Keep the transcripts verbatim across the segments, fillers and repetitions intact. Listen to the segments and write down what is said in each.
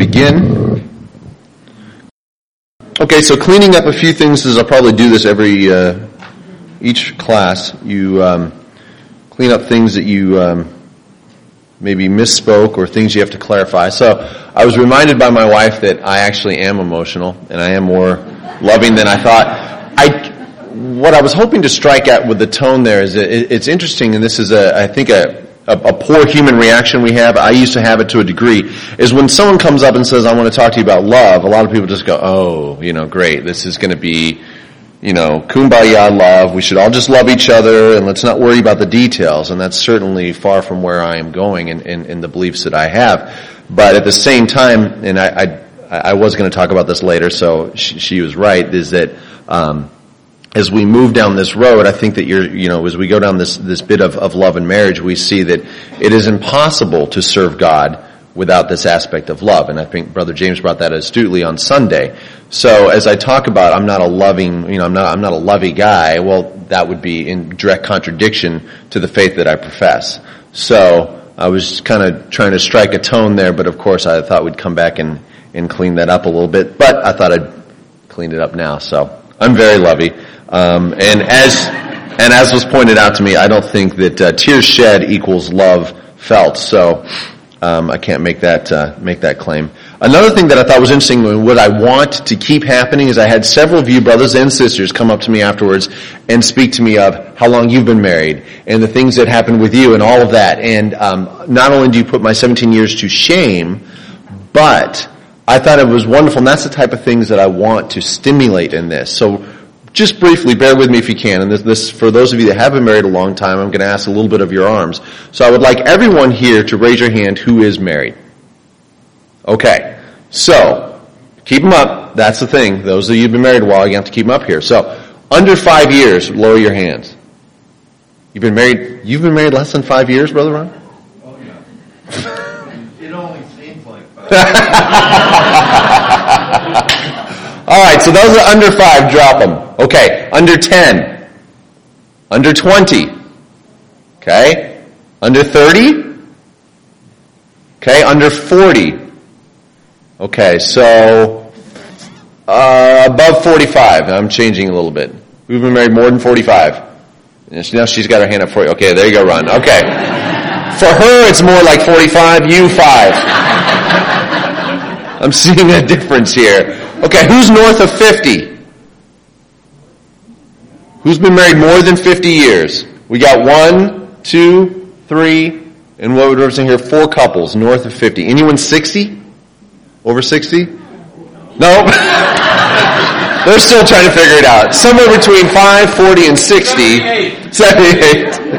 begin. Okay, so cleaning up a few things, as I'll probably do this every, uh, each class, you um, clean up things that you um, maybe misspoke or things you have to clarify. So I was reminded by my wife that I actually am emotional and I am more loving than I thought. I, what I was hoping to strike at with the tone there is that it, it's interesting, and this is, a, I think, a A, a poor human reaction we have, I used to have it to a degree, is when someone comes up and says, I want to talk to you about love, a lot of people just go, oh, you know, great, this is going to be, you know, kumbaya love, we should all just love each other, and let's not worry about the details, and that's certainly far from where I am going in, in, in the beliefs that I have. But at the same time, and I, I, I was going to talk about this later, so she, she was right, is that, um, as we move down this road, I think that you're, you know, as we go down this, this bit of, of love and marriage, we see that it is impossible to serve God without this aspect of love. And I think Brother James brought that astutely on Sunday. So as I talk about, I'm not a loving, you know, I'm not, I'm not a lovey guy, well, that would be in direct contradiction to the faith that I profess. So I was kind of trying to strike a tone there, but of course I thought we'd come back and, and clean that up a little bit, but I thought I'd clean it up now. So I'm very lovey. Um, and as and as was pointed out to me, I don't think that uh, tears shed equals love felt. So um, I can't make that uh, make that claim. Another thing that I thought was interesting, and what I want to keep happening, is I had several of you brothers and sisters come up to me afterwards and speak to me of how long you've been married and the things that happened with you and all of that. And um, not only do you put my seventeen years to shame, but I thought it was wonderful, and that's the type of things that I want to stimulate in this. So just briefly, bear with me if you can, and this, this, for those of you that have been married a long time, I'm going to ask a little bit of your arms. So I would like everyone here to raise your hand who is married. Okay, so keep them up. That's the thing. Those of you who've been married a while, you have to keep them up here. So under five years, lower your hands. You've been married. You've been married less than five years, Brother Ron? Oh yeah. It only seems like five. All right, so those are under five, drop them. Okay, under ten. Under twenty. Okay, under thirty. Okay, under forty. Okay, so uh, above forty-five. I'm changing a little bit. We've been married more than forty-five. Now she's got her hand up for you. Okay, there you go, Ron. Okay. For her, it's more like forty-five, you five. I'm seeing a difference here. Okay, who's north of fifty? Who's been married more than fifty years? We got one, two, three, and what would we say here? Four couples north of fifty. Anyone sixty? Over sixty? No? They're still trying to figure it out. Somewhere between five, forty, and sixty. seventy-eight.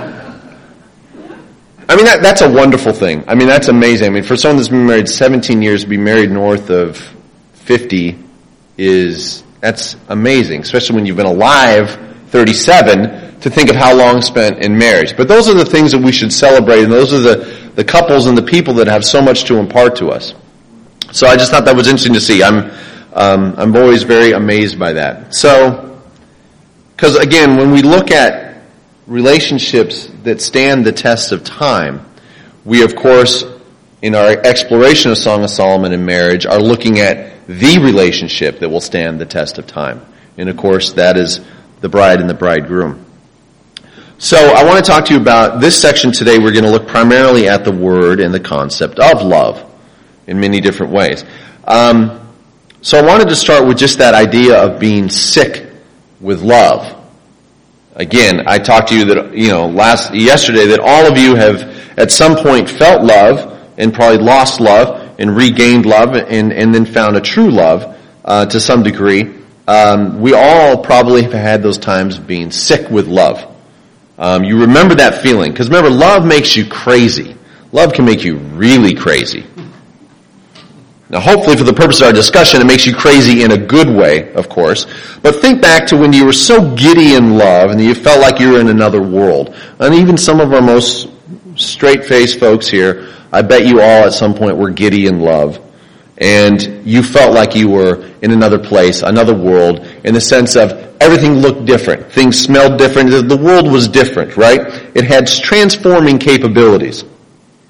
I mean, that, that's a wonderful thing. I mean, that's amazing. I mean, for someone that's been married seventeen years, to be married north of fifty is, that's amazing, especially when you've been alive thirty-seven, to think of how long spent in marriage. But those are the things that we should celebrate, and those are the, the couples and the people that have so much to impart to us. So I just thought that was interesting to see. I'm, um, I'm always very amazed by that. So, because again, when we look at relationships that stand the test of time, we of course, in our exploration of Song of Solomon and marriage, are looking at the relationship that will stand the test of time. And of course, that is the bride and the bridegroom. So I want to talk to you about this section today. We're going to look primarily at the word and the concept of love in many different ways. Um, so I wanted to start with just that idea of being sick with love. Again, I talked to you that, you know, last, yesterday that all of you have at some point felt love and probably lost love and regained love and, and then found a true love, uh, to some degree. Um, we all probably have had those times of being sick with love. Um, you remember that feeling, because remember, love makes you crazy. Love can make you really crazy. Now, hopefully for the purpose of our discussion, it makes you crazy in a good way, of course. But think back to when you were so giddy in love and you felt like you were in another world. And even some of our most straight-faced folks here, I bet you all at some point were giddy in love. And you felt like you were in another place, another world, in the sense of everything looked different. Things smelled different. The world was different, right? It had transforming capabilities.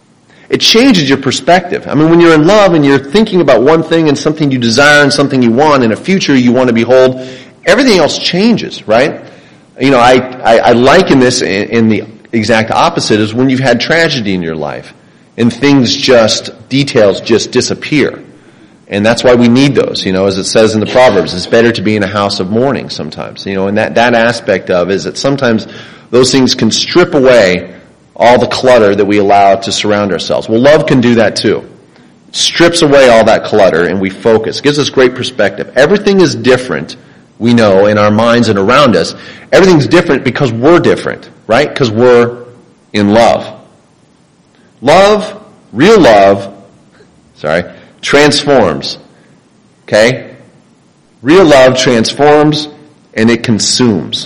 it changes your perspective. I mean, when you're in love and you're thinking about one thing and something you desire and something you want and a future you want to behold, everything else changes, right? You know, I, I, I liken this in, in the exact opposite is when you've had tragedy in your life and things just, details just disappear. And that's why we need those, you know, as it says in the Proverbs, it's better to be in a house of mourning sometimes, you know, and that, that aspect of is that sometimes those things can strip away all the clutter that we allow to surround ourselves. Well, love can do that too. It strips away all that clutter and we focus. It gives us great perspective. Everything is different, we know, in our minds and around us. Everything's different because we're different, right? Because we're in love. Love, real love, sorry, transforms. Okay? Real love transforms and it consumes.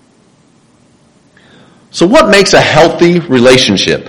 So what makes a healthy relationship?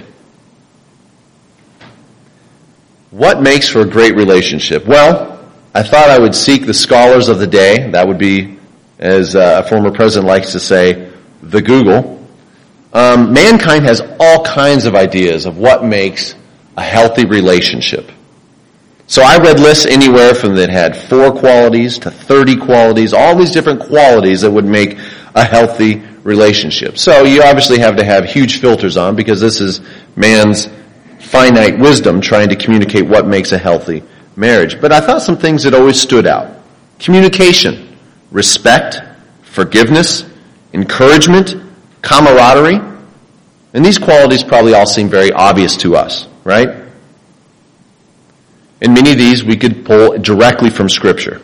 What makes for a great relationship? Well, I thought I would seek the scholars of the day. That would be, as a former president likes to say, the Google. Um, mankind has all kinds of ideas of what makes a healthy relationship. So I read lists anywhere from that had four qualities to thirty qualities, all these different qualities that would make a healthy relationship. So you obviously have to have huge filters on because this is man's finite wisdom trying to communicate what makes a healthy marriage. But I thought some things that always stood out. Communication, respect, forgiveness, encouragement, camaraderie. And these qualities probably all seem very obvious to us, right? And many of these we could pull directly from Scripture.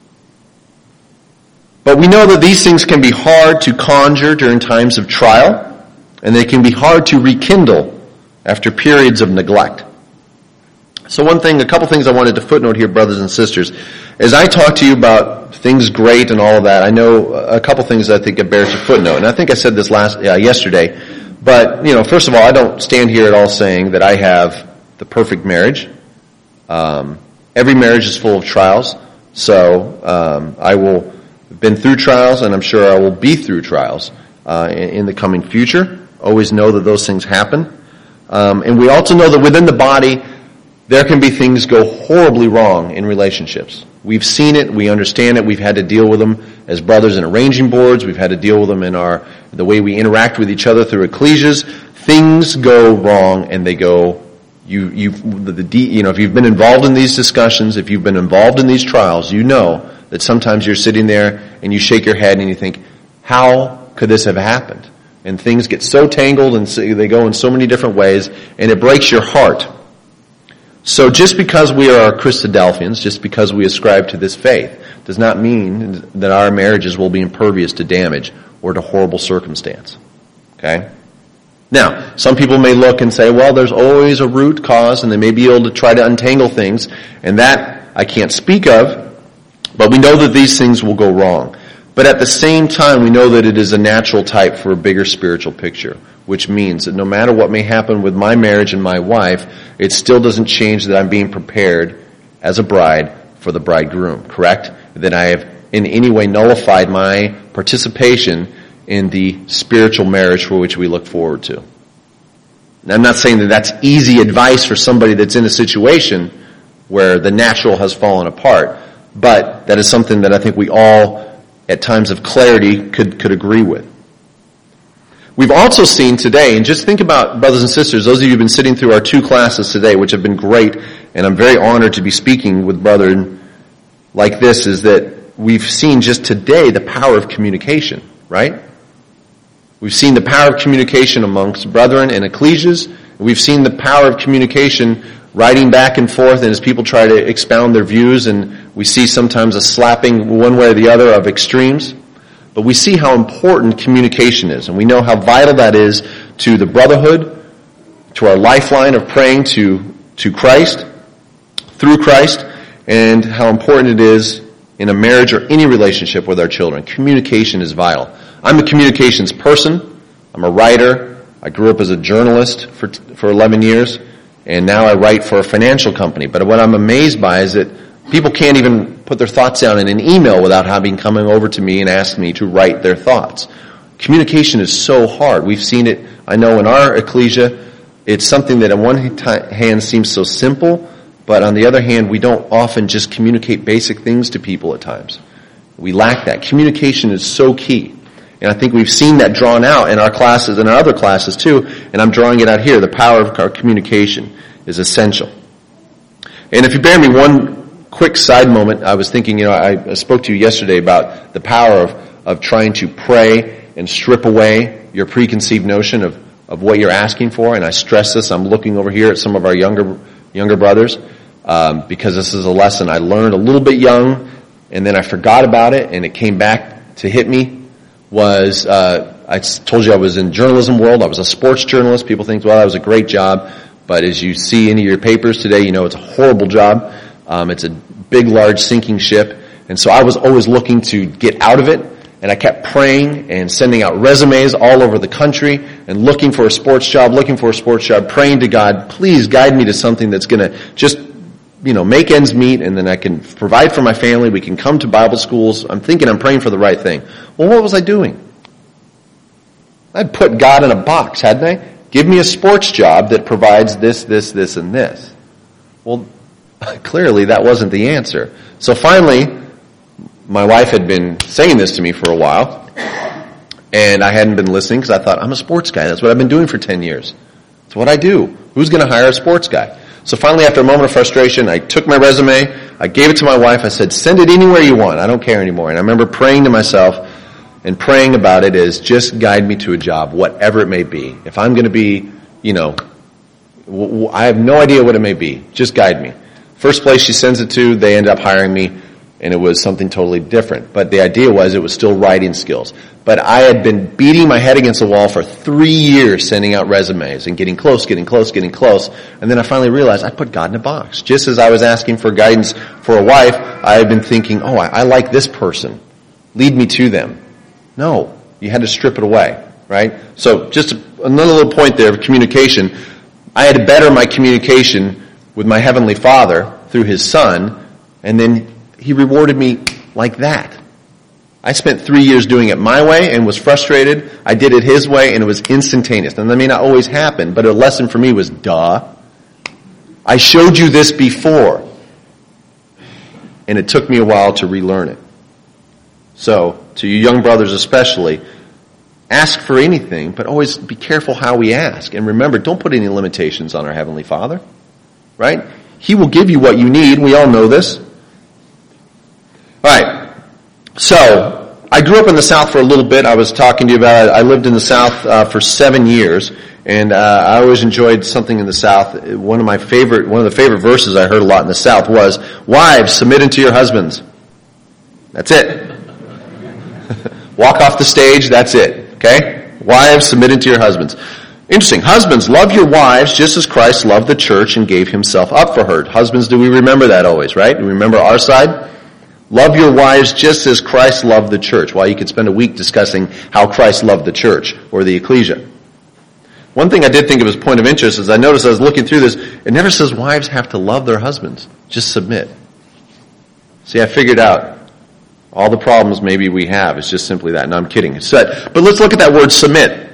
But we know that these things can be hard to conjure during times of trial, and they can be hard to rekindle after periods of neglect. So one thing, a couple things I wanted to footnote here, brothers and sisters. As I talk to you about things great and all of that, I know a couple things I think it bears a footnote. And I think I said this last uh, yesterday. But, you know, first of all, I don't stand here at all saying that I have the perfect marriage. Um, every marriage is full of trials. So um, I will have been through trials, and I'm sure I will be through trials uh, in, in the coming future. Always know that those things happen. Um, and we also know that within the body, there can be things go horribly wrong in relationships. We've seen it, we understand it, we've had to deal with them as brothers in arranging boards, we've had to deal with them in our the way we interact with each other through ecclesias. Things go wrong and they go, you you the, the you know, if you've been involved in these discussions, if you've been involved in these trials, you know that sometimes you're sitting there and you shake your head and you think, how could this have happened? And things get so tangled and so, they go in so many different ways and it breaks your heart. So just because we are Christadelphians, just because we ascribe to this faith, does not mean that our marriages will be impervious to damage or to horrible circumstance. Okay? Now, some people may look and say, well, there's always a root cause, and they may be able to try to untangle things, and that I can't speak of, but we know that these things will go wrong. But at the same time, we know that it is a natural type for a bigger spiritual picture, which means that no matter what may happen with my marriage and my wife, it still doesn't change that I'm being prepared as a bride for the bridegroom, correct? That I have in any way nullified my participation in the spiritual marriage for which we look forward to. Now, I'm not saying that that's easy advice for somebody that's in a situation where the natural has fallen apart, but that is something that I think we all, at times of clarity, could, could agree with. We've also seen today, and just think about, brothers and sisters, those of you who've been sitting through our two classes today, which have been great, and I'm very honored to be speaking with brethren like this, is that we've seen just today the power of communication, right? We've seen the power of communication amongst brethren and ecclesias. We've seen the power of communication writing back and forth, and as people try to expound their views, and we see sometimes a slapping one way or the other of extremes. But we see how important communication is, and we know how vital that is to the brotherhood, to our lifeline of praying to, to Christ, through Christ, and how important it is in a marriage or any relationship with our children. Communication is vital. I'm a communications person. I'm a writer. I grew up as a journalist for for eleven years, and now I write for a financial company. But what I'm amazed by is that people can't even put their thoughts down in an email without having coming over to me and ask me to write their thoughts. Communication is so hard. We've seen it, I know, in our ecclesia. it's something that on one hand seems so simple, but on the other hand, we don't often just communicate basic things to people at times. We lack that. Communication is so key. And I think we've seen that drawn out in our classes and our other classes too, and I'm drawing it out here. The power of our communication is essential. And if you bear me one quick side moment, I was thinking, you know, I spoke to you yesterday about the power of, of trying to pray and strip away your preconceived notion of, of what you're asking for. And I stress this. I'm looking over here at some of our younger younger brothers um, because this is a lesson I learned a little bit young, and then I forgot about it, and it came back to hit me. Was uh, I told you I was in journalism world. I was a sports journalist. People think, well, that was a great job. But as you see in your papers today, you know it's a horrible job. Um, it's a big, large sinking ship. And so I was always looking to get out of it. And I kept praying and sending out resumes all over the country and looking for a sports job, looking for a sports job, praying to God, please guide me to something that's going to just, you know, make ends meet, and then I can provide for my family. We can come to Bible schools. I'm thinking I'm praying for the right thing. Well, what was I doing? I'd put God in a box, hadn't I? Give me a sports job that provides this, this, this, and this. Well, clearly that wasn't the answer. So finally, my wife had been saying this to me for a while, and I hadn't been listening because I thought, I'm a sports guy. That's what I've been doing for ten years. It's what I do. Who's going to hire a sports guy? So finally, after a moment of frustration, I took my resume, I gave it to my wife, I said, send it anywhere you want, I don't care anymore. And I remember praying to myself and praying about it as just guide me to a job, whatever it may be. If I'm going to be, you know, w- w- I have no idea what it may be, just guide me. First place she sends it to, they end up hiring me, and it was something totally different. But the idea was it was still writing skills. But I had been beating my head against the wall for three years sending out resumes and getting close, getting close, getting close. And then I finally realized I put God in a box. Just as I was asking for guidance for a wife, I had been thinking, oh, I, I like this person. Lead me to them. No, you had to strip it away, right? So just another little point there of communication. I had to better my communication with my Heavenly Father through His Son, and then He rewarded me like that. I spent three years doing it my way and was frustrated. I did it His way, and it was instantaneous. And that may not always happen, but a lesson for me was, duh. I showed you this before. And it took me a while to relearn it. So, to you young brothers especially, ask for anything, but always be careful how we ask. And remember, don't put any limitations on our Heavenly Father. Right? He will give you what you need. We all know this. Alright. So, I grew up in the South for a little bit. I was talking to you about it. I lived in the South uh, for seven years, and uh, I always enjoyed something in the South. One of my favorite, one of the favorite verses I heard a lot in the South was, "Wives, submit unto your husbands." That's it. Walk off the stage, that's it. Okay? Wives, submit unto your husbands. Interesting. Husbands, love your wives just as Christ loved the church and gave Himself up for her. Husbands, do we remember that always, right? Do we remember our side? Love your wives just as Christ loved the church. Well, you could spend a week discussing how Christ loved the church or the ecclesia. One thing I did think of as a point of interest is I noticed I was looking through this, it never says wives have to love their husbands. Just submit. See, I figured out all the problems maybe we have. It's just simply that. No, I'm kidding. So, but let's look at that word submit.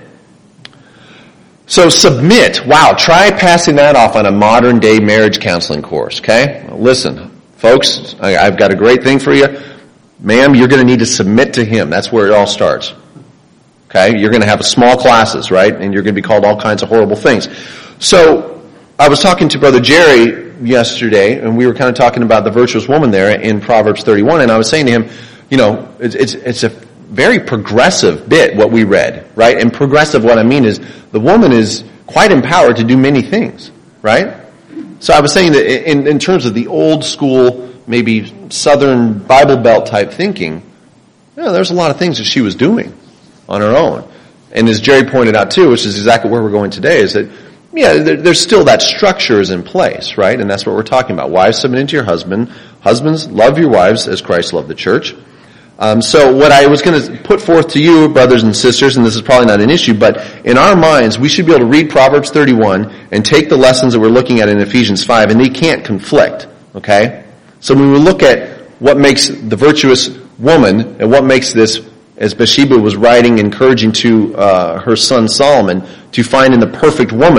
So submit. Wow, try passing that off on a modern day marriage counseling course, okay? Well, listen. Folks, I, I've got a great thing for you. Ma'am, you're going to need to submit to him. That's where it all starts. Okay? You're going to have small classes, right? And you're going to be called all kinds of horrible things. So, I was talking to Brother Jerry yesterday, and we were kind of talking about the virtuous woman there in Proverbs thirty-one, and I was saying to him, you know, it's, it's, it's a very progressive bit, what we read, right? And progressive, what I mean is, the woman is quite empowered to do many things, right? So I was saying that in, in terms of the old school, maybe Southern Bible Belt type thinking, you know, there's a lot of things that she was doing on her own. And as Jerry pointed out too, which is exactly where we're going today, is that, yeah, there, there's still that structure is in place, right? And that's what we're talking about. Wives, submit unto your husband. Husbands, love your wives as Christ loved the church. Um, so what I was going to put forth to you, brothers and sisters, and this is probably not an issue, but in our minds, we should be able to read Proverbs thirty-one and take the lessons that we're looking at in Ephesians five, and they can't conflict, okay? So when we look at what makes the virtuous woman, and what makes this, as Bathsheba was writing, encouraging to uh, her son Solomon, to find in the perfect woman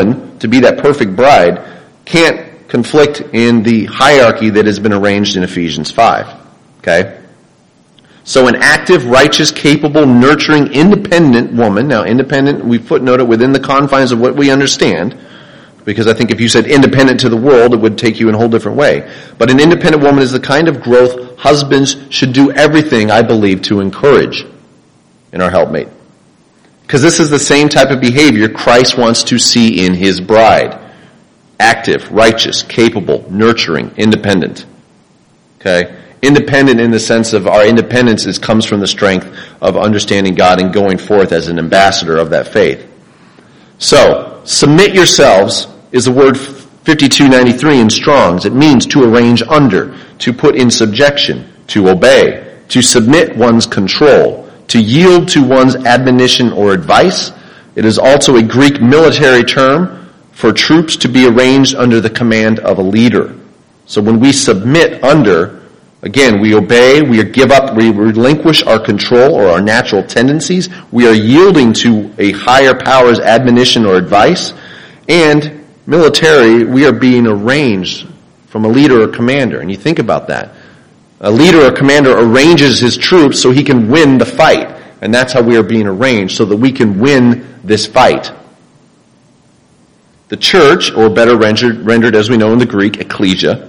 to be that perfect bride can't conflict in the hierarchy that has been arranged in Ephesians five. Okay? So an active, righteous, capable, nurturing, independent woman. Now, independent, we footnote it within the confines of what we understand, because I think if you said independent to the world, it would take you in a whole different way. But an independent woman is the kind of growth husbands should do everything, I believe, to encourage in our helpmate. Because this is the same type of behavior Christ wants to see in his bride. Active, righteous, capable, nurturing, independent. Okay? Independent in the sense of our independence is, comes from the strength of understanding God and going forth as an ambassador of that faith. So, submit yourselves is the word fifty-two ninety-three in Strong's. It means to arrange under, to put in subjection, to obey, to submit one's control, to yield to one's admonition or advice. It is also a Greek military term for troops to be arranged under the command of a leader. So when we submit under, again, we obey, we give up, we relinquish our control or our natural tendencies. We are yielding to a higher power's admonition or advice. And military, we are being arranged from a leader or commander. And you think about that. A leader or commander arranges his troops so he can win the fight. And that's how we are being arranged, so that we can win this fight. The church, or better rendered, rendered as we know in the Greek, ecclesia,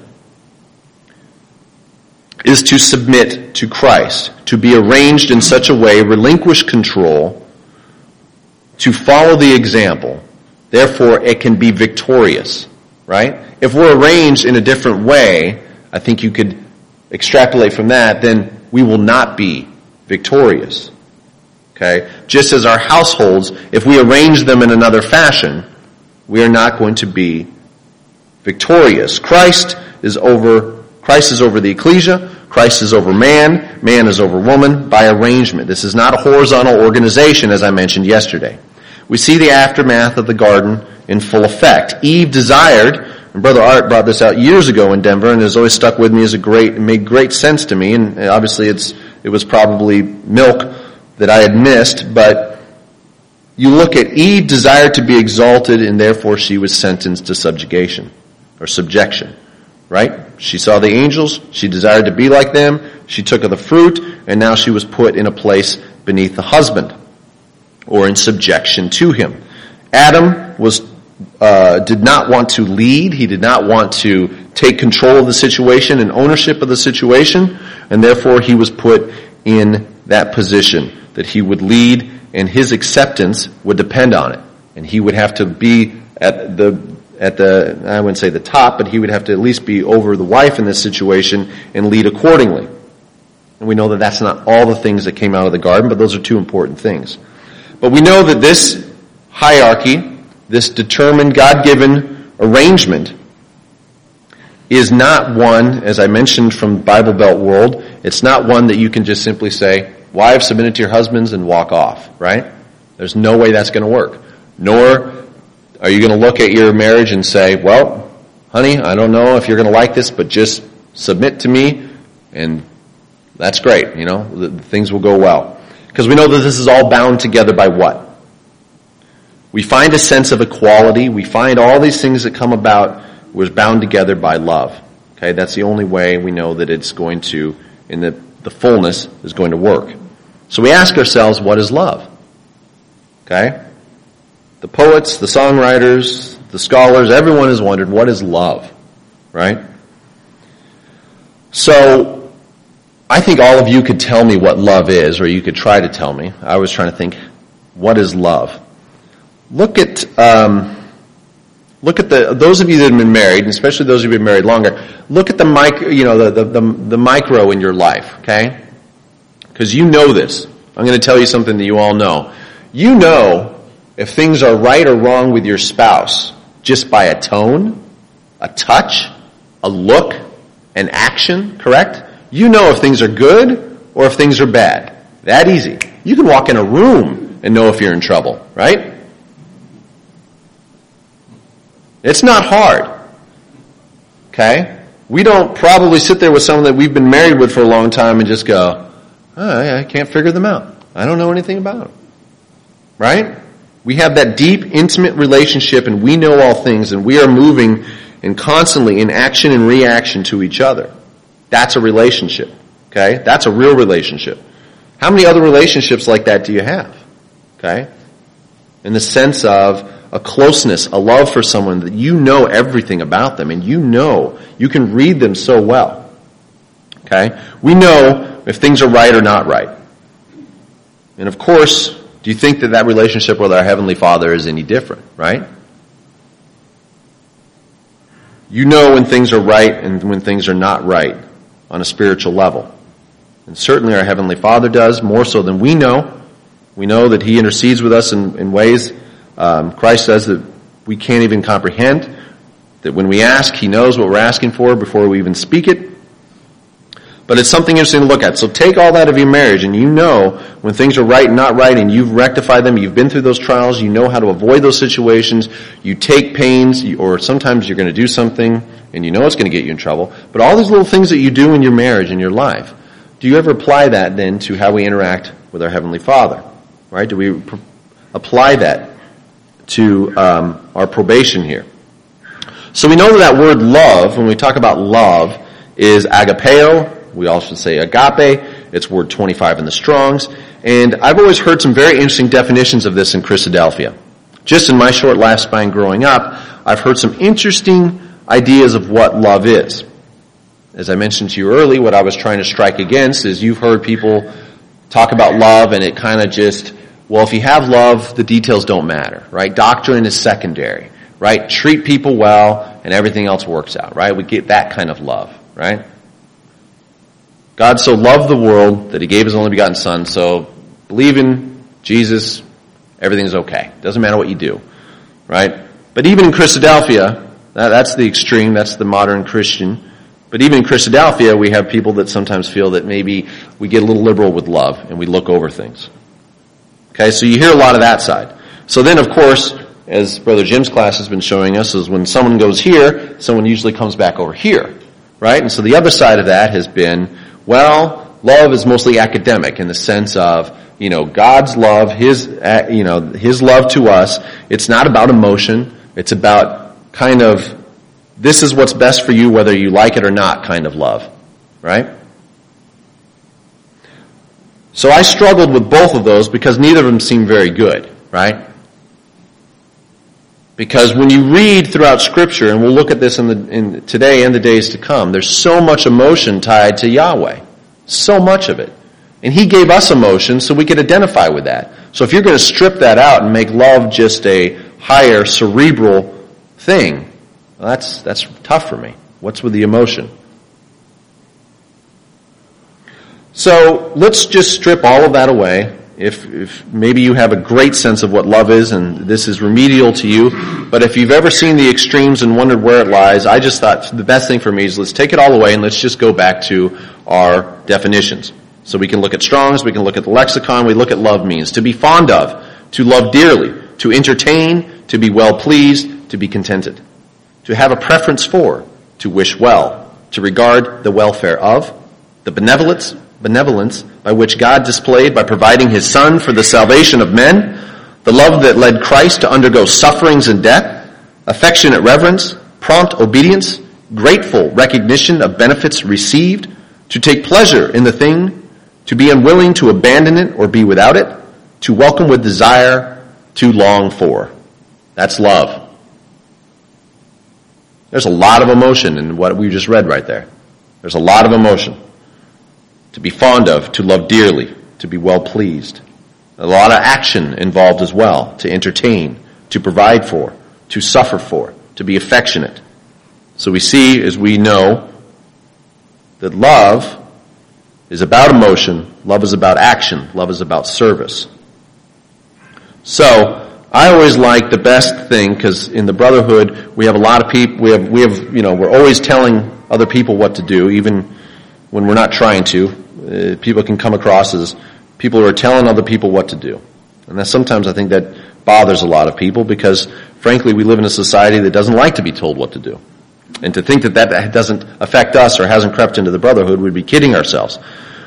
is to submit to Christ, to be arranged in such a way, relinquish control, to follow the example. Therefore, it can be victorious, right? If we're arranged in a different way, I think you could extrapolate from that, then we will not be victorious. Okay? Just as our households, if we arrange them in another fashion, we are not going to be victorious. Christ is over, Christ is over the ecclesia, Christ is over man, man is over woman by arrangement. This is not a horizontal organization, as I mentioned yesterday. We see the aftermath of the garden in full effect. Eve desired, and Brother Art brought this out years ago in Denver, and has always stuck with me as a great, it made great sense to me, and obviously it's, it was probably milk that I had missed, but you look at Eve desired to be exalted, and therefore she was sentenced to subjugation, or subjection, right? She saw the angels, she desired to be like them, she took of the fruit, and now she was put in a place beneath the husband, or in subjection to him. Adam was uh, did not want to lead, he did not want to take control of the situation and ownership of the situation, and therefore he was put in that position, that he would lead, and his acceptance would depend on it. And he would have to be at the, at the, I wouldn't say the top, but he would have to at least be over the wife in this situation and lead accordingly. And we know that that's not all the things that came out of the garden, but those are two important things. But we know that this hierarchy, this determined God-given arrangement, is not one, as I mentioned from Bible Belt world, it's not one that you can just simply say, wives, submit to your husbands and walk off, right? There's no way that's going to work. Nor are you going to look at your marriage and say, well, honey, I don't know if you're going to like this, but just submit to me and that's great, you know, the, the things will go well. Because we know that this is all bound together by what? We find a sense of equality. We find all these things that come about was bound together by love. Okay, that's the only way we know that it's going to, in the, the fullness, is going to work. So we ask ourselves, what is love? Okay? The poets, the songwriters, the scholars, everyone has wondered, what is love? Right? So, I think all of you could tell me what love is, or you could try to tell me. I was trying to think, what is love? Look at, um, look at the, those of you that have been married, and especially those of you who have been married longer, look at the micro, you know, the, the, the, the micro in your life, okay? Because you know this. I'm going to tell you something that you all know. You know if things are right or wrong with your spouse just by a tone, a touch, a look, an action, correct? You know if things are good or if things are bad. That easy. You can walk in a room and know if you're in trouble, right? It's not hard. Okay? We don't probably sit there with someone that we've been married with for a long time and just go, oh, I can't figure them out. I don't know anything about them. Right? We have that deep, intimate relationship, and we know all things, and we are moving and constantly in action and reaction to each other. That's a relationship. Okay? That's a real relationship. How many other relationships like that do you have? Okay? In the sense of a closeness, a love for someone that you know everything about them, and you know, you can read them so well. Okay? We know if things are right or not right. And of course, do you think that that relationship with our Heavenly Father is any different, right? You know when things are right and when things are not right on a spiritual level. And certainly our Heavenly Father does, more so than we know. We know that He intercedes with us in, in ways, um, Christ says, that we can't even comprehend. That when we ask, He knows what we're asking for before we even speak it. But it's something interesting to look at. So take all that of your marriage, and you know when things are right and not right, and you've rectified them, you've been through those trials, you know how to avoid those situations, you take pains, or sometimes you're going to do something, and you know it's going to get you in trouble. But all these little things that you do in your marriage, in your life, do you ever apply that then to how we interact with our Heavenly Father? Right? Do we pr- apply that to um, our probation here? So we know that that word love, when we talk about love, is agapeo. We also say agape. It's word twenty-five in the Strongs. And I've always heard some very interesting definitions of this in Christadelphia. Just in my short lifespan growing up, I've heard some interesting ideas of what love is. As I mentioned to you earlier, what I was trying to strike against is you've heard people talk about love and it kind of just, well, if you have love, the details don't matter, right? Doctrine is secondary, right? Treat people well and everything else works out, right? We get that kind of love, right? God so loved the world that He gave His only begotten Son, so believe in Jesus, everything's okay. Doesn't matter what you do, right? But even in Christadelphia, that, that's the extreme, that's the modern Christian. But even in Christadelphia, we have people that sometimes feel that maybe we get a little liberal with love and we look over things. Okay, so you hear a lot of that side. So then, of course, as Brother Jim's class has been showing us, is when someone goes here, someone usually comes back over here, right? And so the other side of that has been, well, love is mostly academic in the sense of, you know, God's love, His, you know, His love to us. It's not about emotion. It's about kind of, this is what's best for you whether you like it or not kind of love, right? So I struggled with both of those because neither of them seem very good, right? Because when you read throughout Scripture, and we'll look at this in the in today and the days to come, there's so much emotion tied to Yahweh. So much of it. And He gave us emotion so we could identify with that. So if you're going to strip that out and make love just a higher cerebral thing, well, that's that's tough for me. What's with the emotion? So let's just strip all of that away. If, if maybe you have a great sense of what love is and this is remedial to you, but if you've ever seen the extremes and wondered where it lies, I just thought the best thing for me is let's take it all away and let's just go back to our definitions. So we can look at Strong's, we can look at the lexicon, we look at love means. To be fond of, to love dearly, to entertain, to be well pleased, to be contented. To have a preference for, to wish well, to regard the welfare of, the benevolence, benevolence by which God displayed by providing His Son for the salvation of men, the love that led Christ to undergo sufferings and death, affectionate reverence, prompt obedience, grateful recognition of benefits received, to take pleasure in the thing, to be unwilling to abandon it or be without it, to welcome with desire, to long for. That's love. There's a lot of emotion in what we just read right there. There's a lot of emotion. To be fond of, to love dearly, to be well pleased. A lot of action involved as well. To entertain, to provide for, to suffer for, to be affectionate. So we see, as we know, that love is about emotion, love is about action, love is about service. So, I always like the best thing, because in the brotherhood, we have a lot of people, we have, we have, you know, we're always telling other people what to do, even when we're not trying to. Uh, people can come across as people who are telling other people what to do. And that sometimes I think that bothers a lot of people because, frankly, we live in a society that doesn't like to be told what to do. And to think that that doesn't affect us or hasn't crept into the brotherhood, we'd be kidding ourselves.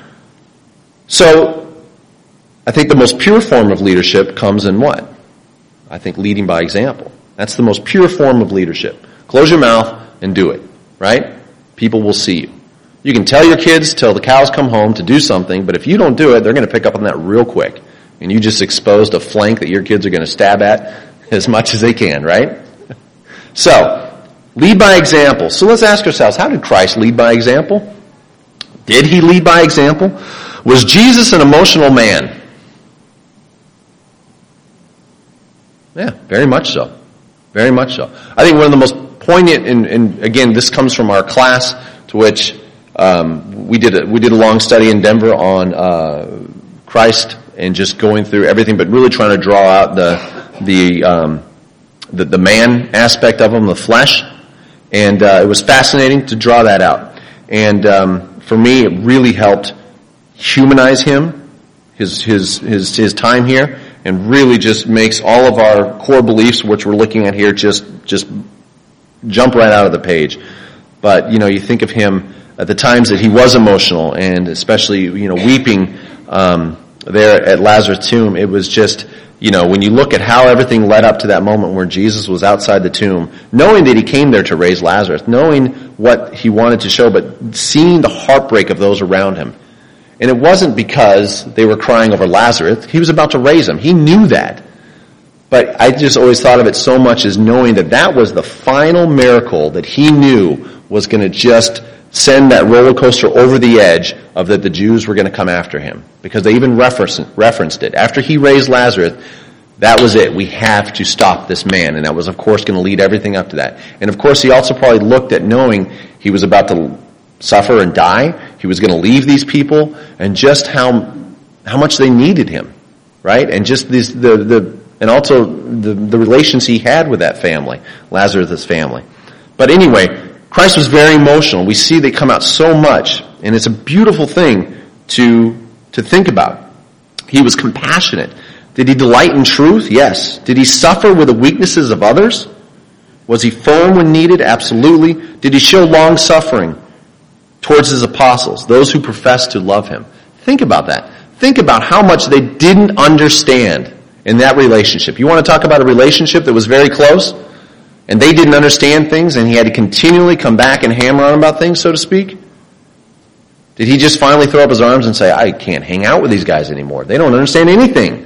So, I think the most pure form of leadership comes in what? I think, leading by example. That's the most pure form of leadership. Close your mouth and do it, right? People will see you. You can tell your kids till the cows come home to do something, but if you don't do it, they're going to pick up on that real quick. And you just exposed a flank that your kids are going to stab at as much as they can, right? So, lead by example. So let's ask ourselves, how did Christ lead by example? Did he lead by example? Was Jesus an emotional man? Yeah, very much so. Very much so. I think one of the most poignant, and, and again, this comes from our class, to which um, we did a, we did a long study in Denver on uh, Christ and just going through everything, but really trying to draw out the the um, the, the man aspect of him, the flesh, and uh, it was fascinating to draw that out. And um, for me, it really helped humanize him, his his his his time here, and really just makes all of our core beliefs, which we're looking at here, just just jump right out of the page. But you know, you think of him at the times that he was emotional, and especially you know weeping um, there at Lazarus' tomb. It was just, you know, when you look at how everything led up to that moment where Jesus was outside the tomb, knowing that he came there to raise Lazarus, knowing what he wanted to show, but seeing the heartbreak of those around him. And it wasn't because they were crying over Lazarus. He was about to raise him. He knew that. But I just always thought of it so much as knowing that that was the final miracle that he knew was going to just send that roller coaster over the edge of that the Jews were going to come after him. Because they even referenced, referenced it. After he raised Lazarus, that was it. We have to stop this man. And that was, of course, going to lead everything up to that. And, of course, he also probably looked at knowing he was about to suffer and die. He was going to leave these people, and just how how much they needed him, right? And just this, the the and also the the relations he had with that family, Lazarus' family. But anyway, Christ was very emotional. We see they come out so much, and it's a beautiful thing to to think about. He was compassionate. Did he delight in truth? Yes. Did he suffer with the weaknesses of others? Was he firm when needed? Absolutely. Did he show long suffering towards his apostles, those who profess to love him? Think about that. Think about how much they didn't understand in that relationship. You want to talk about a relationship that was very close, and they didn't understand things, and he had to continually come back and hammer on about things, so to speak? Did he just finally throw up his arms and say, I can't hang out with these guys anymore. They don't understand anything.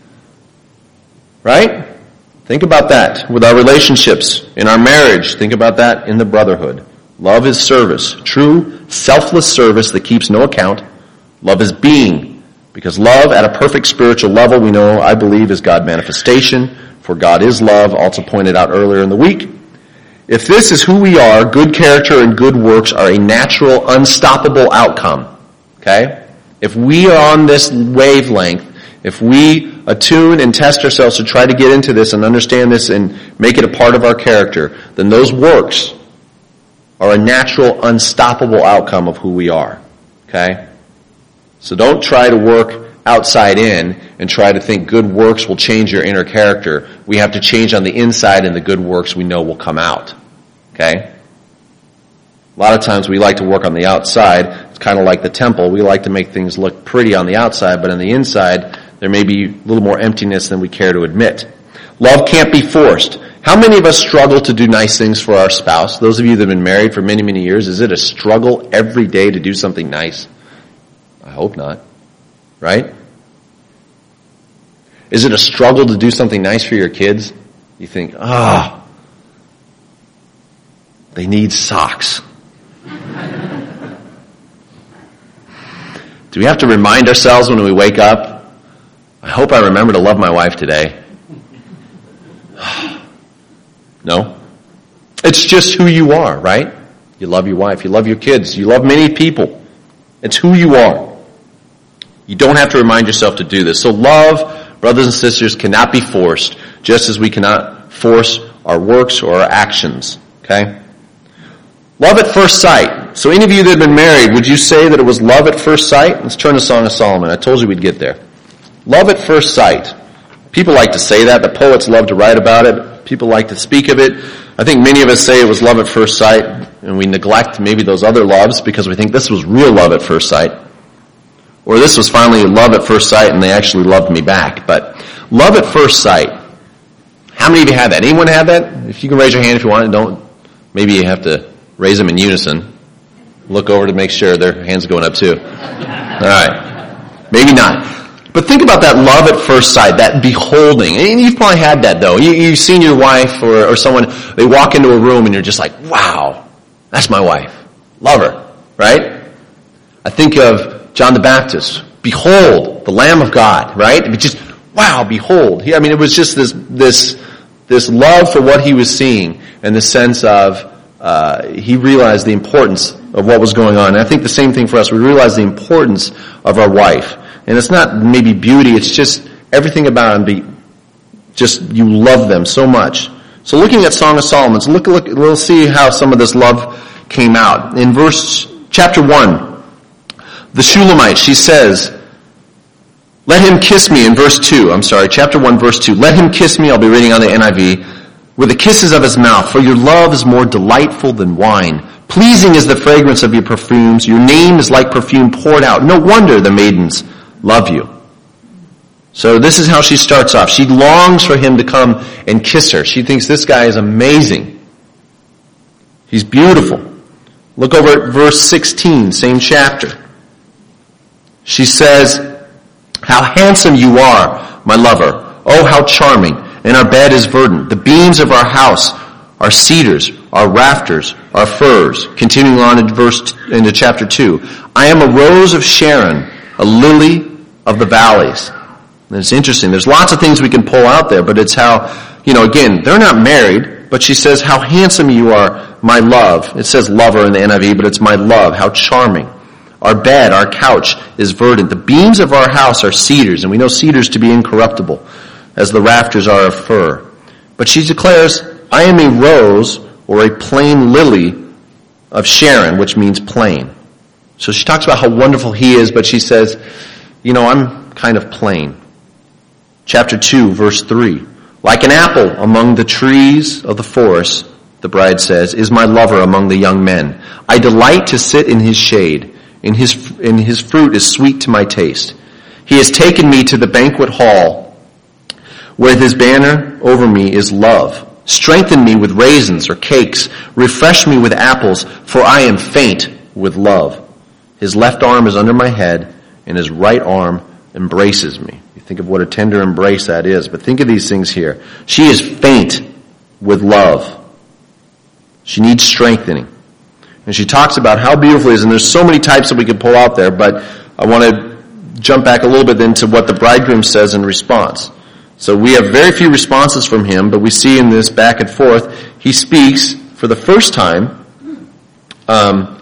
Right? Think about that with our relationships, in our marriage. Think about that in the brotherhood. Love is service. True, selfless service that keeps no account. Love is being. Because love at a perfect spiritual level, we know, I believe, is God manifestation. For God is love, also pointed out earlier in the week. If this is who we are, good character and good works are a natural, unstoppable outcome. Okay? If we are on this wavelength, if we attune and test ourselves to try to get into this and understand this and make it a part of our character, then those works are a natural, unstoppable outcome of who we are. Okay? So don't try to work outside in and try to think good works will change your inner character. We have to change on the inside, and the good works we know will come out. Okay? A lot of times we like to work on the outside. It's kind of like the temple. We like to make things look pretty on the outside, but on the inside, there may be a little more emptiness than we care to admit. Love can't be forced. How many of us struggle to do nice things for our spouse? Those of you that have been married for many, many years, is it a struggle every day to do something nice? I hope not. Right? Is it a struggle to do something nice for your kids? You think, ah, oh, they need socks. Do we have to remind ourselves when we wake up, I hope I remember to love my wife today? No. It's just who you are, right? You love your wife. You love your kids. You love many people. It's who you are. You don't have to remind yourself to do this. So love, brothers and sisters, cannot be forced, just as we cannot force our works or our actions. Okay? Love at first sight. So any of you that have been married, would you say that it was love at first sight? Let's turn to Song of Solomon. I told you we'd get there. Love at first sight. People like to say that. The poets love to write about it. People like to speak of it. I think many of us say it was love at first sight, and we neglect maybe those other loves because we think this was real love at first sight. Or this was finally love at first sight and they actually loved me back. But love at first sight How many of you have that? Anyone have that? If you can raise your hand if you want, don't. Maybe you have to raise them in unison. Look over to make sure their hand's going up too. All right. Maybe not. But think about that love at first sight, that beholding. And you've probably had that though. You, you've seen your wife or, or someone, they walk into a room and you're just like, wow, that's my wife. Love her. Right? I think of John the Baptist. Behold, the Lamb of God. Right? It just, wow, behold. He, I mean, it was just this, this, this love for what he was seeing and the sense of, uh, he realized the importance of what was going on. And I think the same thing for us. We realize the importance of our wife. And it's not maybe beauty, it's just everything about them. Just, you love them so much. So looking at Song of Solomon, so look, look, we'll see how some of this love came out. In verse, chapter one, the Shulamite, she says, let him kiss me, in verse two, I'm sorry, chapter one, verse two, let him kiss me, I'll be reading on the N I V, with the kisses of his mouth, for your love is more delightful than wine. Pleasing is the fragrance of your perfumes, your name is like perfume poured out. No wonder the maidens love you. So this is how she starts off. She longs for him to come and kiss her. She thinks this guy is amazing. He's beautiful. Look over at verse sixteen, same chapter. She says, how handsome you are, my lover. Oh, how charming. And our bed is verdant. The beams of our house are cedars, our rafters are firs. Continuing on in verse, into chapter two. I am a rose of Sharon, a lily of the valleys. And it's interesting. There's lots of things we can pull out there, but it's how, you know, again, they're not married, but she says, how handsome you are, my love. It says lover in the N I V, but it's my love. How charming. Our bed, our couch is verdant. The beams of our house are cedars, and we know cedars to be incorruptible, as the rafters are of fir. But she declares, I am a rose or a plain lily of Sharon, which means plain. So she talks about how wonderful he is, but she says, you know, I'm kind of plain. Chapter two, verse three. Like an apple among the trees of the forest, the bride says, is my lover among the young men. I delight to sit in his shade. In his, in his fruit is sweet to my taste. He has taken me to the banquet hall, where his banner over me is love. Strengthen me with raisins or cakes. Refresh me with apples, for I am faint with love. His left arm is under my head, and his right arm embraces me. You think of what a tender embrace that is, but think of these things here. She is faint with love. She needs strengthening. And she talks about how beautiful it is, and there's so many types that we could pull out there, but I want to jump back a little bit into what the bridegroom says in response. So we have very few responses from him, but we see in this back and forth, he speaks for the first time, um,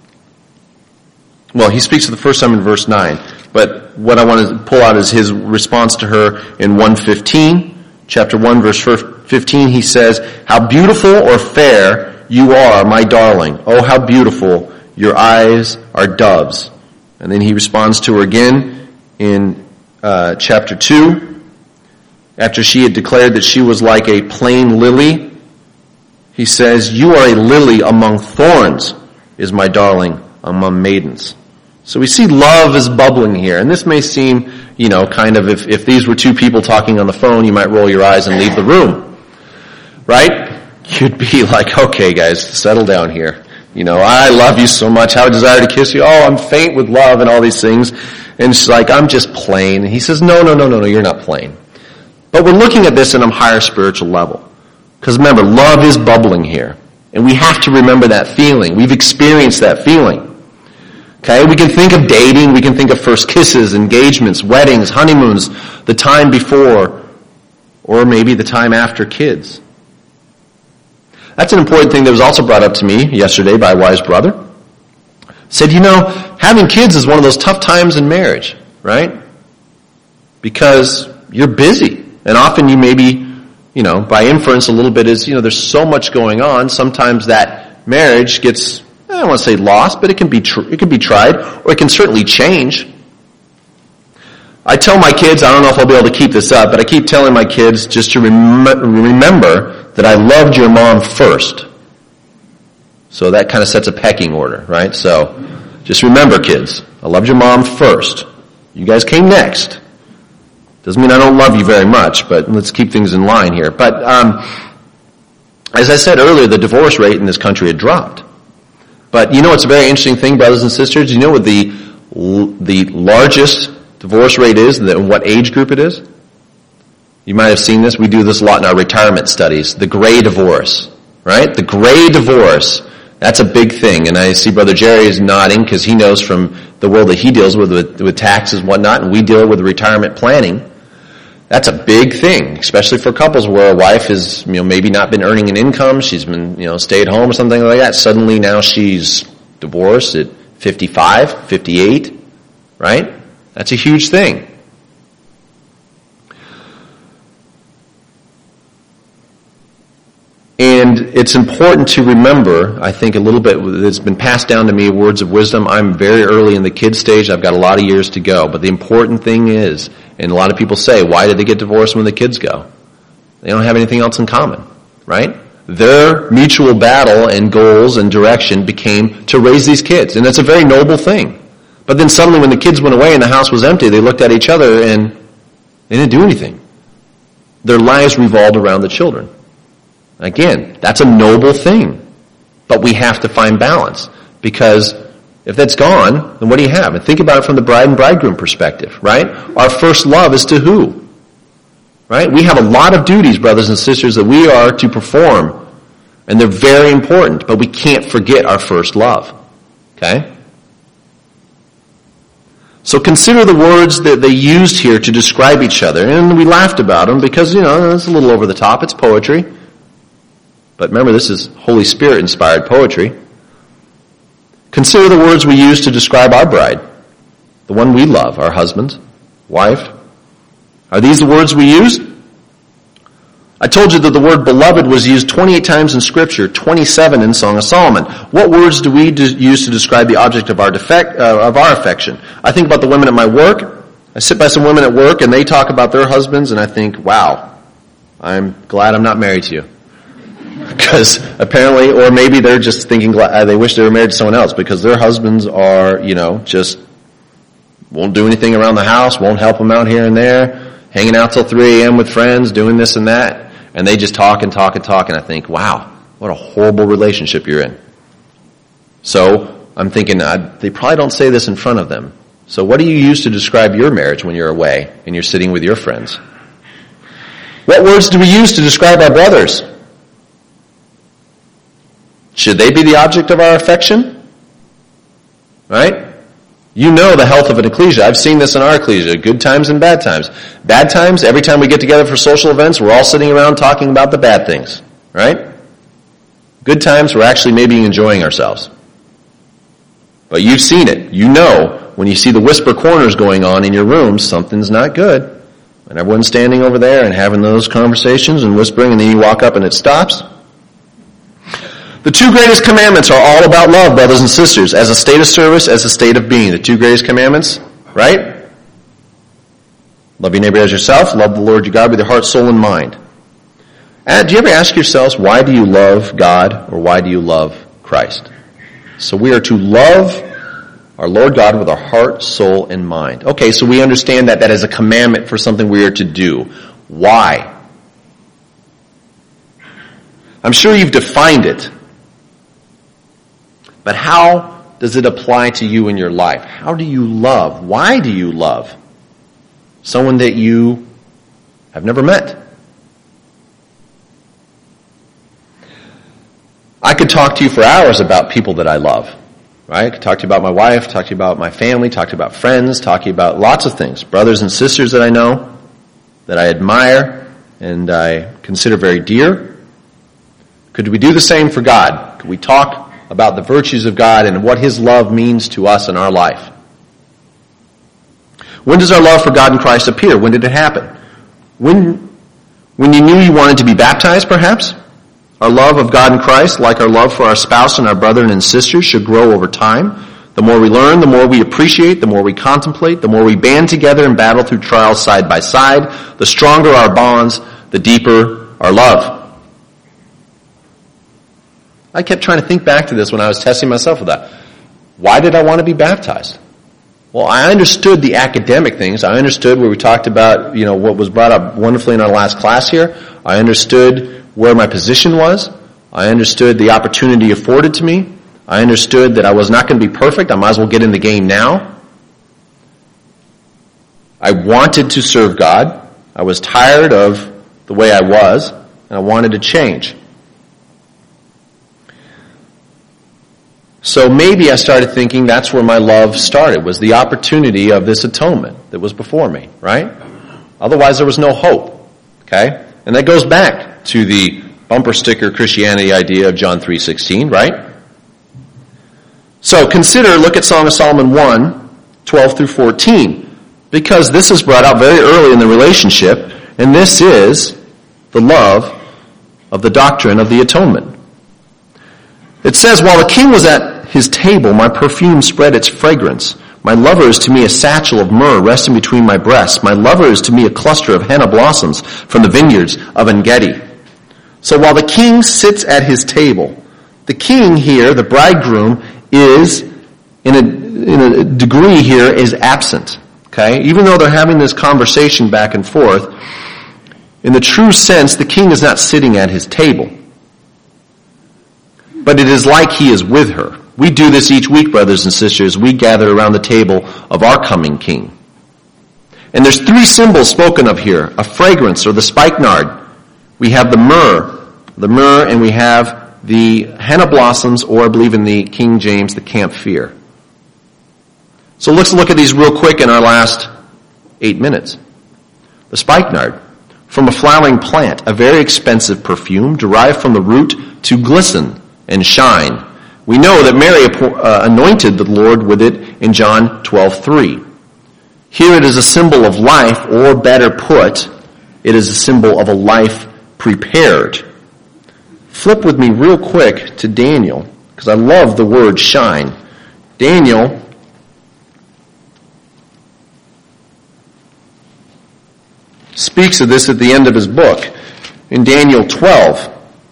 well, he speaks for the first time in verse nine, but what I want to pull out is his response to her in one fifteen, chapter one, verse fifteen, he says, how beautiful or fair you are, my darling. Oh, how beautiful. Your eyes are doves. And then he responds to her again in uh, chapter two. After she had declared that she was like a plain lily, he says, you are a lily among thorns, is my darling among maidens. So we see love is bubbling here. And this may seem, you know, kind of if, if these were two people talking on the phone, you might roll your eyes and leave the room. Right? You'd be like, okay guys, settle down here. You know, I love you so much. How I desire to kiss you. Oh, I'm faint with love and all these things. And she's like, I'm just plain. And he says, no, no, no, no, no, you're not plain. But we're looking at this on a higher spiritual level. Because remember, love is bubbling here. And we have to remember that feeling. We've experienced that feeling. Okay, we can think of dating, we can think of first kisses, engagements, weddings, honeymoons, the time before, or maybe the time after kids. That's an important thing that was also brought up to me yesterday by a wise brother. Said, you know, having kids is one of those tough times in marriage, right? Because you're busy. And often you maybe, you know, by inference a little bit is, you know, there's so much going on. Sometimes that marriage gets, I don't want to say lost, but it can be tr- it can be tried, or it can certainly change. I tell my kids, I don't know if I'll be able to keep this up, but I keep telling my kids just to rem- remember that I loved your mom first. So that kind of sets a pecking order, right? So just remember, kids, I loved your mom first. You guys came next. Doesn't mean I don't love you very much, but let's keep things in line here. But um, as I said earlier, the divorce rate in this country had dropped. But you know what's a very interesting thing, brothers and sisters? You know what the the largest divorce rate is, and what age group it is? You might have seen this. We do this a lot in our retirement studies. The gray divorce, right? The gray divorce. That's a big thing. And I see Brother Jerry is nodding because he knows from the world that he deals with, with with taxes and whatnot, and we deal with retirement planning. That's a big thing, especially for couples where a wife is, you know, maybe not been earning an income. She's been, you know, stay at home or something like that. Suddenly now she's divorced at fifty-five, fifty-eight, right? That's a huge thing. And it's important to remember, I think a little bit, it's been passed down to me, words of wisdom. I'm very early in the kid stage. I've got a lot of years to go. But the important thing is, and a lot of people say, why did they get divorced when the kids go? They don't have anything else in common, right? Their mutual battle and goals and direction became to raise these kids. And that's a very noble thing. But then suddenly when the kids went away and the house was empty, they looked at each other and they didn't do anything. Their lives revolved around the children. Again, that's a noble thing. But we have to find balance. Because if that's gone, then what do you have? And think about it from the bride and bridegroom perspective, right? Our first love is to who? Right? We have a lot of duties, brothers and sisters, that we are to perform. And they're very important, but we can't forget our first love. Okay? So consider the words that they used here to describe each other. And we laughed about them because, you know, it's a little over the top. It's poetry. But remember, this is Holy Spirit-inspired poetry. Consider the words we use to describe our bride, the one we love, our husband, wife. Are these the words we use? I told you that the word beloved was used twenty-eight times in Scripture, twenty-seven in Song of Solomon. What words do we do, use to describe the object of our defect, uh, of our affection? I think about the women at my work. I sit by some women at work and they talk about their husbands and I think, wow, I'm glad I'm not married to you. Because apparently, or maybe they're just thinking they wish they were married to someone else because their husbands are, you know, just won't do anything around the house, won't help them out here and there, hanging out till three a.m. with friends, doing this and that, and they just talk and talk and talk, and I think, wow, what a horrible relationship you're in. So I'm thinking, uh, they probably don't say this in front of them. So what do you use to describe your marriage when you're away and you're sitting with your friends? What words do we use to describe our brothers? Should they be the object of our affection? Right? You know the health of an ecclesia. I've seen this in our ecclesia. Good times and bad times. Bad times, every time we get together for social events, we're all sitting around talking about the bad things. Right? Good times, we're actually maybe enjoying ourselves. But you've seen it. You know when you see the whisper corners going on in your rooms, something's not good. And everyone's standing over there and having those conversations and whispering, and then you walk up and it stops. The two greatest commandments are all about love, brothers and sisters, as a state of service, as a state of being. The two greatest commandments, right? Love your neighbor as yourself. Love the Lord your God with your heart, soul, and mind. And do you ever ask yourselves, why do you love God or why do you love Christ? So we are to love our Lord God with our heart, soul, and mind. Okay, so we understand that that is a commandment for something we are to do. Why? I'm sure you've defined it. But how does it apply to you in your life? How do you love? Why do you love someone that you have never met? I could talk to you for hours about people that I love. Right? I could talk to you about my wife, talk to you about my family, talk to you about friends, talk to you about lots of things. Brothers and sisters that I know, that I admire, and I consider very dear. Could we do the same for God? Could we talk about the virtues of God and what His love means to us in our life? When does our love for God and Christ appear? When did it happen? When, when you knew you wanted to be baptized, perhaps? Our love of God and Christ, like our love for our spouse and our brethren and sisters, should grow over time. The more we learn, the more we appreciate, the more we contemplate, the more we band together and battle through trials side by side, the stronger our bonds, the deeper our love. I kept trying to think back to this when I was testing myself with that. Why did I want to be baptized? Well, I understood the academic things. I understood where we talked about, you know, what was brought up wonderfully in our last class here. I understood where my position was. I understood the opportunity afforded to me. I understood that I was not going to be perfect. I might as well get in the game now. I wanted to serve God. I was tired of the way I was, and I wanted to change. So maybe I started thinking that's where my love started, was the opportunity of this atonement that was before me, right? Otherwise there was no hope, okay? And that goes back to the bumper sticker Christianity idea of John three sixteen, right? So consider, look at Song of Solomon one, twelve through fourteen, because this is brought out very early in the relationship, and this is the love of the doctrine of the atonement. It says, while the king was at his table, my perfume spread its fragrance. My lover is to me a satchel of myrrh resting between my breasts. My lover is to me a cluster of henna blossoms from the vineyards of En-Gedi. So while the king sits at his table, the king here, the bridegroom, is, in a, in a degree here, is absent. Okay? Even though they're having this conversation back and forth, in the true sense, the king is not sitting at his table. But it is like he is with her. We do this each week, brothers and sisters. We gather around the table of our coming king. And there's three symbols spoken of here. A fragrance, or the spikenard. We have the myrrh, the myrrh, and we have the henna blossoms, or I believe in the King James, the camphor. So let's look at these real quick in our last eight minutes. The spikenard, from a flowering plant, a very expensive perfume derived from the root to glisten and shine. We know that Mary uh, anointed the Lord with it in John twelve three. Here it is a symbol of life, or better put, it is a symbol of a life prepared. Flip with me real quick to Daniel, because I love the word shine. Daniel speaks of this at the end of his book. In Daniel twelve,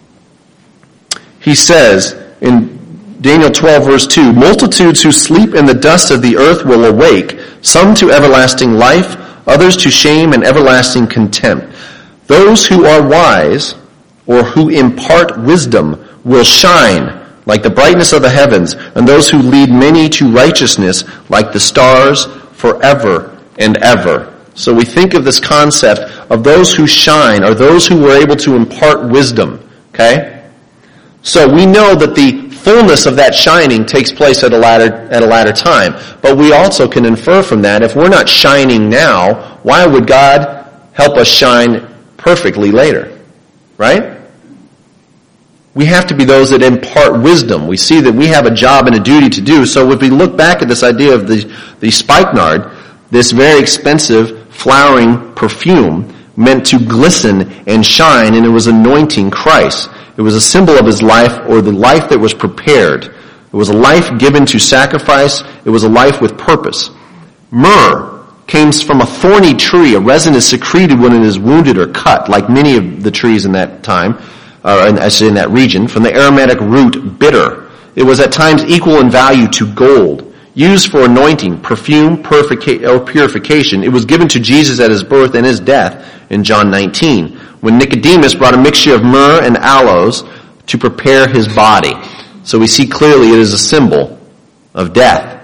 he says, in Daniel twelve verse two, multitudes who sleep in the dust of the earth will awake, some to everlasting life, others to shame and everlasting contempt. Those who are wise, or who impart wisdom, will shine like the brightness of the heavens, and those who lead many to righteousness like the stars forever and ever. So we think of this concept of those who shine, or those who were able to impart wisdom, okay? So we know that the fullness of that shining takes place at a latter, at a latter time. But we also can infer from that, if we're not shining now, why would God help us shine perfectly later? Right? We have to be those that impart wisdom. We see that we have a job and a duty to do. So if we look back at this idea of the, the spikenard, this very expensive flowering perfume meant to glisten and shine, and it was anointing Christ. It was a symbol of his life, or the life that was prepared. It was a life given to sacrifice. It was a life with purpose. Myrrh came from a thorny tree. A resin is secreted when it is wounded or cut, like many of the trees in that time, or in, in that region, from the Aramaic root bitter. It was at times equal in value to gold. Used for anointing, perfume, purifica- or purification. It was given to Jesus at his birth and his death in John nineteen, when Nicodemus brought a mixture of myrrh and aloes to prepare his body. So we see clearly it is a symbol of death.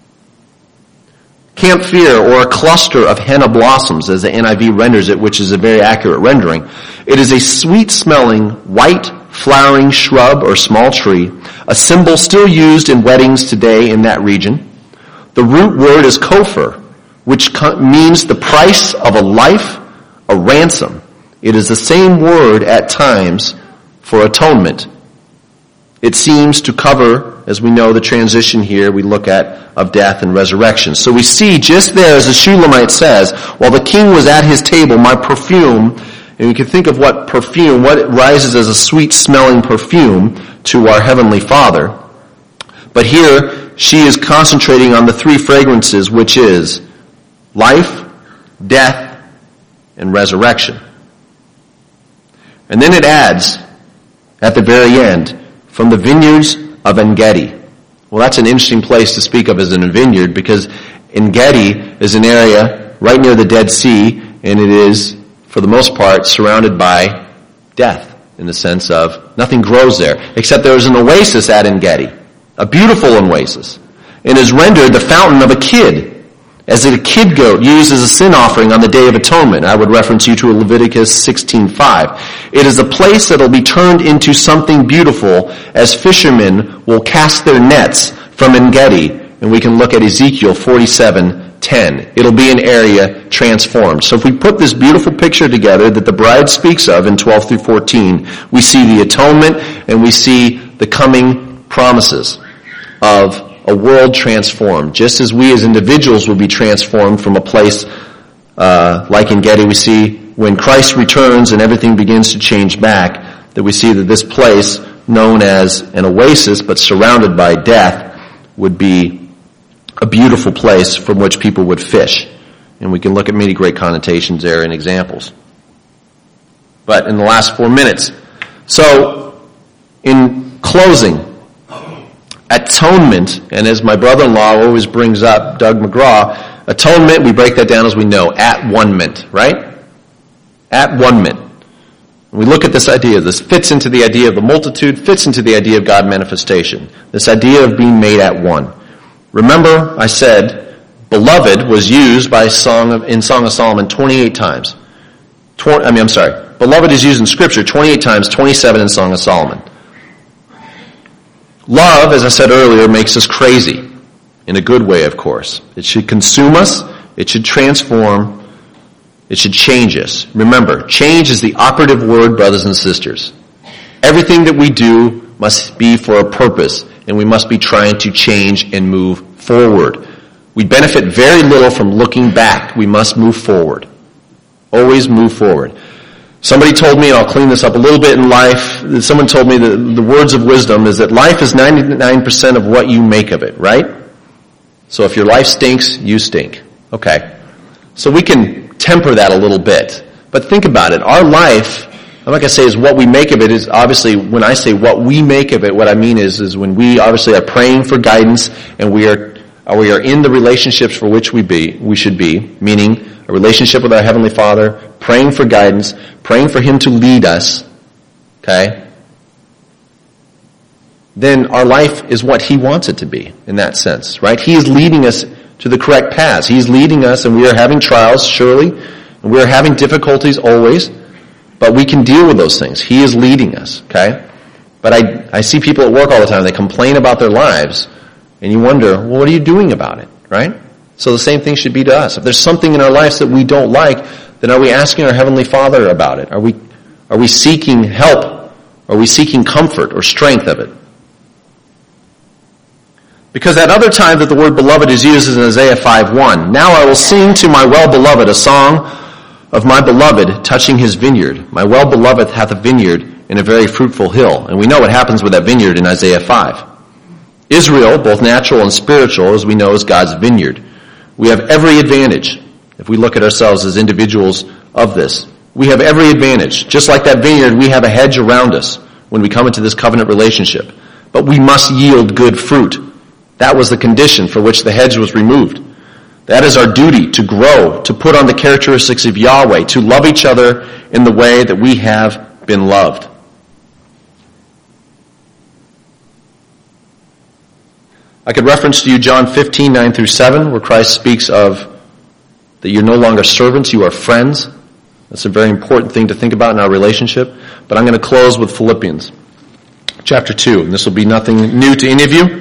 Camphor, or a cluster of henna blossoms, as the N I V renders it, which is a very accurate rendering. It is a sweet-smelling, white, flowering shrub or small tree, a symbol still used in weddings today in that region. The root word is kopher, which means the price of a life, a ransom. It is the same word at times for atonement. It seems to cover, as we know, the transition here we look at of death and resurrection. So we see just there, as the Shulamite says, while the king was at his table, my perfume, and you can think of what perfume, what rises as a sweet-smelling perfume to our Heavenly Father. But here, she is concentrating on the three fragrances, which is life, death, and resurrection. And then it adds, at the very end, from the vineyards of En-Gedi. Well, that's an interesting place to speak of as in a vineyard, because En-Gedi is an area right near the Dead Sea, and it is, for the most part, surrounded by death, in the sense of nothing grows there, except there is an oasis at En-Gedi, a beautiful oasis, and is rendered the fountain of a kid, as a kid goat used as a sin offering on the Day of Atonement. I would reference you to Leviticus sixteen five. It is a place that will be turned into something beautiful as fishermen will cast their nets from En-Gedi, and we can look at Ezekiel forty-seven ten. It'll be an area transformed. So if we put this beautiful picture together that the bride speaks of in twelve through fourteen, we see the atonement and we see the coming promises of a world transformed. Just as we as individuals will be transformed from a place uh, like En-Gedi, we see when Christ returns and everything begins to change back, that we see that this place, known as an oasis but surrounded by death, would be a beautiful place from which people would fish. And we can look at many great connotations there and examples. But in the last four minutes, so in closing, atonement, and as my brother-in-law always brings up, Doug McGraw, atonement, we break that down as we know, at one-ment, right? At one-ment. We look at this idea. This fits into the idea of the multitude, fits into the idea of God manifestation. This idea of being made at one. Remember, I said, beloved was used by Song of, in Song of Solomon twenty-eight times. Tw- I mean, I'm sorry. Beloved is used in Scripture twenty-eight times, twenty-seven in Song of Solomon. Love, as I said earlier, makes us crazy. In a good way, of course. It should consume us. It should transform. It should change us. Remember, change is the operative word, brothers and sisters. Everything that we do must be for a purpose, and we must be trying to change and move forward. We benefit very little from looking back. We must move forward. Always move forward. Somebody told me, and I'll clean this up a little bit in life, someone told me that the words of wisdom is that life is ninety-nine percent of what you make of it, right? So if your life stinks, you stink. Okay. So we can temper that a little bit. But think about it. Our life, I'm not going to say is what we make of it, is obviously when I say what we make of it, what I mean is, is when we obviously are praying for guidance and we are, we are in the relationships for which we be, we should be, meaning a relationship with our Heavenly Father, praying for guidance, praying for Him to lead us, okay? Then our life is what He wants it to be, in that sense, right? He is leading us to the correct paths. He's leading us, and we are having trials, surely, and we are having difficulties always, but we can deal with those things. He is leading us, okay? But I, I see people at work all the time, they complain about their lives, and you wonder, well, what are you doing about it, right? So the same thing should be to us. If there's something in our lives that we don't like, then are we asking our Heavenly Father about it? Are we, are we seeking help? Are we seeking comfort or strength of it? Because that other time that the word beloved is used is in Isaiah five one. Now I will sing to my well-beloved a song of my beloved touching his vineyard. My well-beloved hath a vineyard in a very fruitful hill. And we know what happens with that vineyard in Isaiah five. Israel, both natural and spiritual, as we know, is God's vineyard. We have every advantage if we look at ourselves as individuals of this. We have every advantage. Just like that vineyard, we have a hedge around us when we come into this covenant relationship. But we must yield good fruit. That was the condition for which the hedge was removed. That is our duty, to grow, to put on the characteristics of Yahweh, to love each other in the way that we have been loved. I could reference to you John fifteen, nine through seven, where Christ speaks of that you're no longer servants, you are friends. That's a very important thing to think about in our relationship. But I'm going to close with Philippians chapter two, and this will be nothing new to any of you.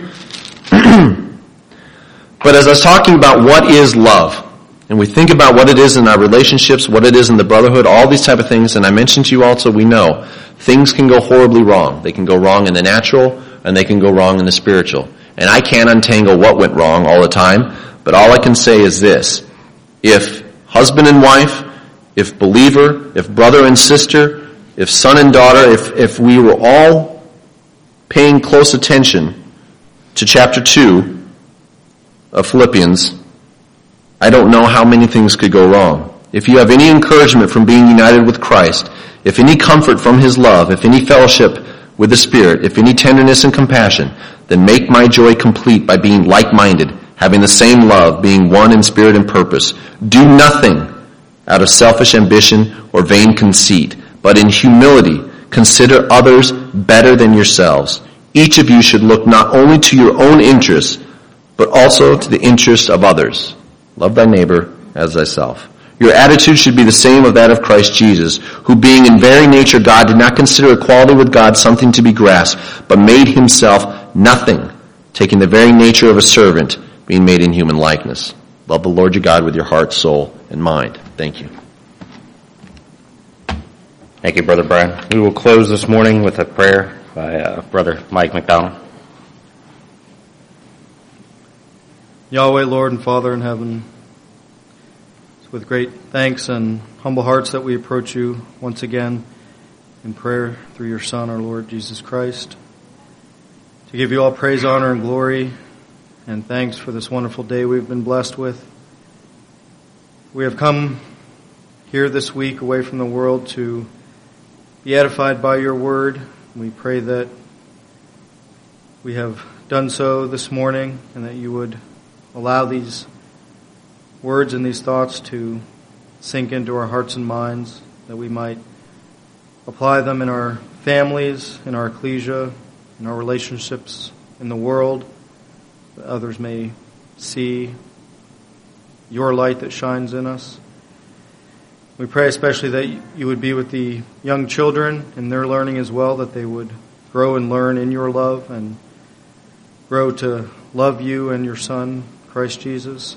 But as I was talking about what is love, and we think about what it is in our relationships, what it is in the brotherhood, all these type of things, and I mentioned to you also, we know things can go horribly wrong. They can go wrong in the natural, and they can go wrong in the spiritual. And I can't untangle what went wrong all the time, but all I can say is this. If husband and wife, if believer, if brother and sister, if son and daughter, if, if we were all paying close attention to chapter two of Philippians, I don't know how many things could go wrong. If you have any encouragement from being united with Christ, if any comfort from His love, if any fellowship with the Spirit, if any tenderness and compassion, then make my joy complete by being like-minded, having the same love, being one in spirit and purpose. Do nothing out of selfish ambition or vain conceit, but in humility consider others better than yourselves. Each of you should look not only to your own interests, but also to the interests of others. Love thy neighbor as thyself. Your attitude should be the same of that of Christ Jesus, who being in very nature God did not consider equality with God something to be grasped, but made himself nothing, taking the very nature of a servant, being made in human likeness. Love the Lord your God with your heart, soul, and mind. Thank you. Thank you, Brother Brian. We will close this morning with a prayer by uh, Brother Mike McDonald. Yahweh, Lord and Father in heaven, it's with great thanks and humble hearts that we approach you once again in prayer through your Son, our Lord Jesus Christ, to give you all praise, honor, and glory, and thanks for this wonderful day we've been blessed with. We have come here this week away from the world to be edified by your word. We pray that we have done so this morning and that you would allow these words and these thoughts to sink into our hearts and minds, that we might apply them in our families, in our ecclesia, in our relationships in the world, that others may see your light that shines in us. We pray especially that you would be with the young children in their learning as well, that they would grow and learn in your love and grow to love you and your Son, Christ Jesus.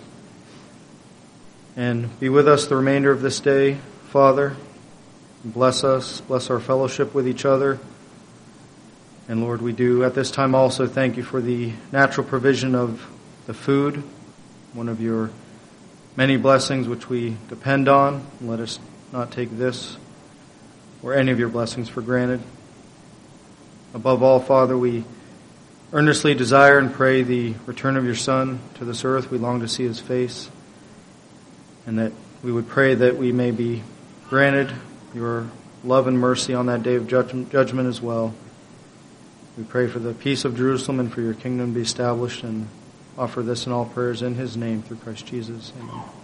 And be with us the remainder of this day, Father. Bless us, bless our fellowship with each other. And Lord, we do at this time also thank you for the natural provision of the food, one of your many blessings which we depend on. Let us not take this or any of your blessings for granted. Above all, Father, we earnestly desire and pray the return of your Son to this earth. We long to see his face, and that we would pray that we may be granted your love and mercy on that day of judgment as well. We pray for the peace of Jerusalem and for your kingdom to be established, and offer this in all prayers in his name through Christ Jesus. Amen.